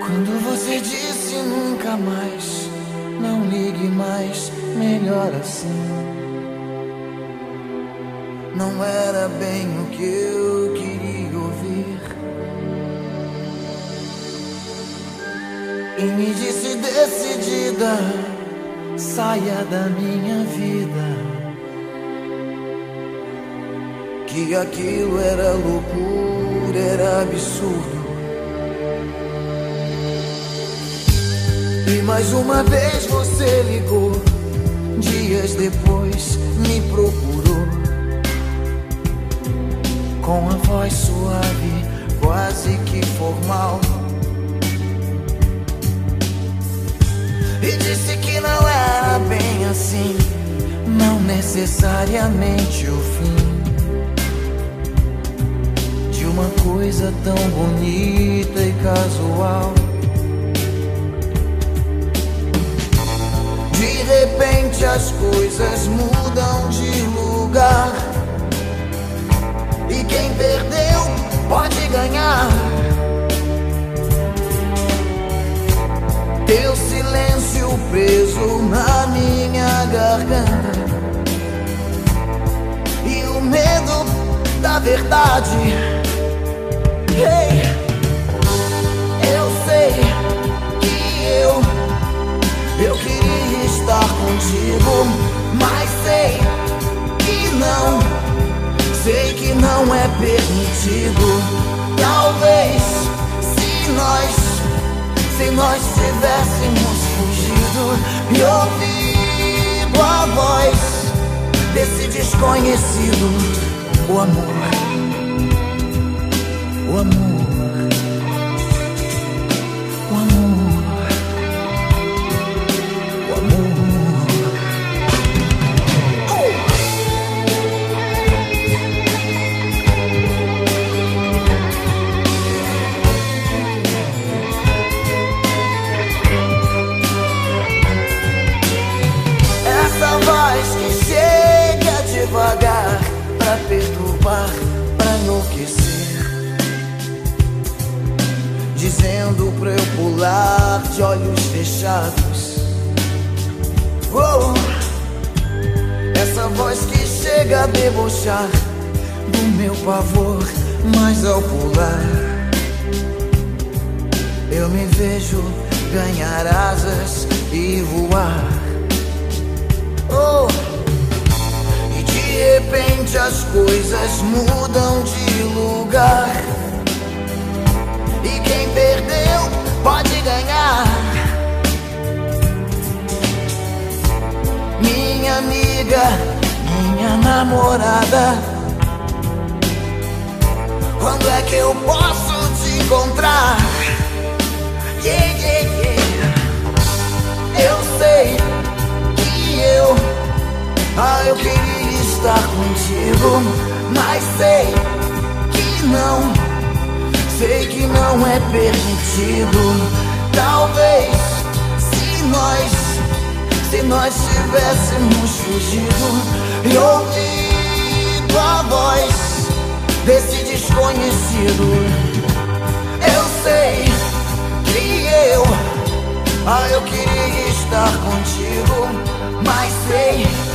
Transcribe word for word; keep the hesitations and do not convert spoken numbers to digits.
Quando você disse nunca mais, não ligue mais, melhor assim. Não era bem o que eu queria ouvir. E me disse decidida, saia da minha vida, que aquilo era loucura, era absurdo. E mais uma vez você ligou, dias depois me procurou, com a voz suave, quase que formal, e disse que não era bem assim, não necessariamente o fim de uma coisa tão bonita e casual. De repente as coisas mudam de lugar, e quem perdeu pode ganhar. Teu silêncio preso na minha garganta, e o medo da verdade. Hey, eu sei que eu, eu queria estar contigo, mas sei que não, sei que não é permitido. Talvez se nós, se nós tivéssemos fugido e ouvido a voz desse desconhecido, o amor, o amor, o amor, o amor. Oh! Essa voz que chega devagar pra perturbar, pra enlouquecer, dizendo pra eu pular de olhos fechados. Oh, essa voz que chega a debochar do meu pavor, mas ao pular eu me vejo ganhar asas e voar. Oh, e de repente as coisas mudam de lugar, e quem perdeu pode ganhar. Minha amiga, minha namorada, quando é que eu posso te encontrar? Yeah, yeah, yeah. Eu sei que eu, ah, eu queria estar contigo, mas sei que não, sei que não é permitido. Talvez se nós, se nós tivéssemos fugido e ouvido a voz desse desconhecido. Eu sei que eu, ah, eu queria estar contigo, mas sei